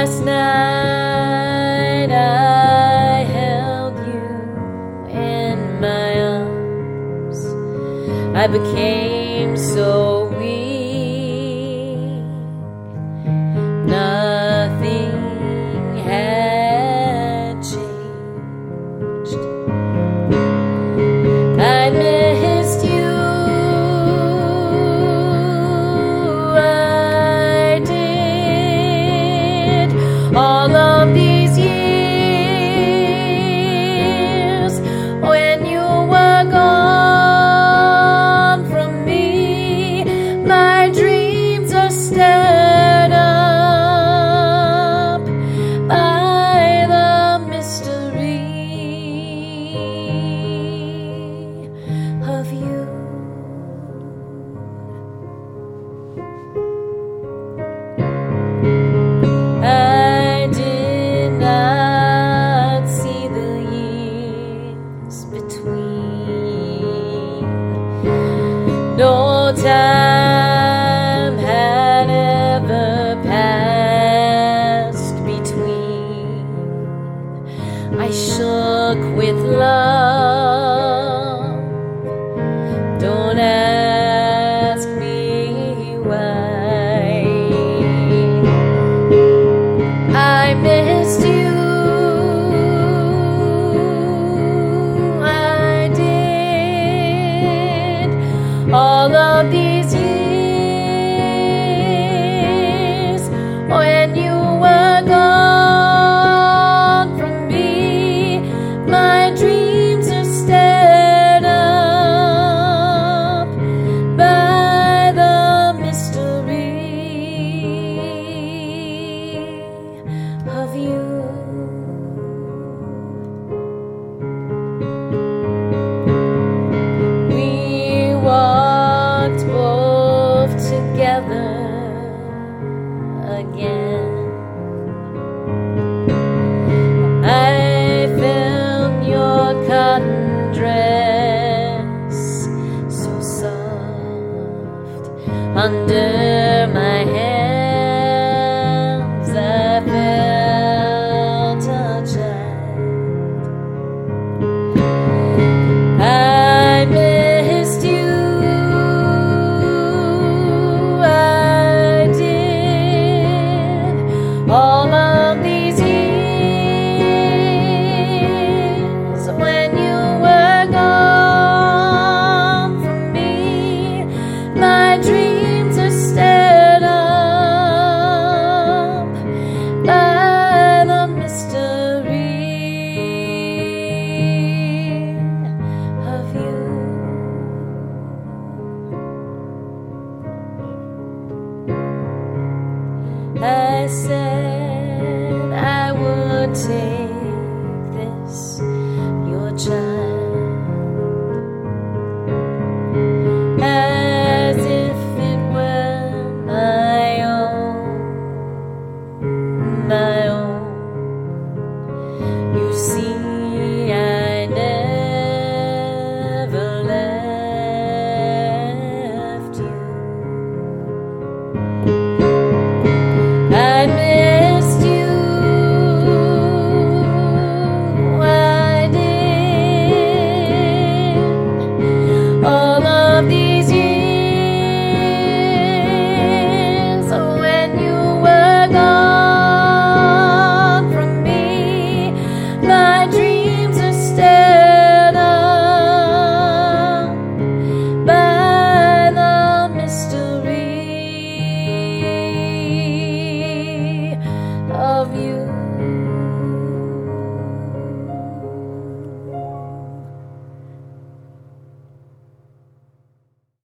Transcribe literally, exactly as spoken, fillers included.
Last night I held you in my arms. I became so weak. Nothing had changed. I missed you. I did. All of these years when you were gone from me, my dreams are stirred up by the mystery of you. I did not see the years between. No time had ever passed between. I shook with love. Don't ask me why. I missed you. I did. All of these years when you were gone from me, my dreams are stirred up by the mystery of you. We walked both together again. I felt your cotton dress so soft under my hands. I felt a child. I missed you. I did. All of these years when you were gone from me, my dreams are stirred up by the mystery of you. I said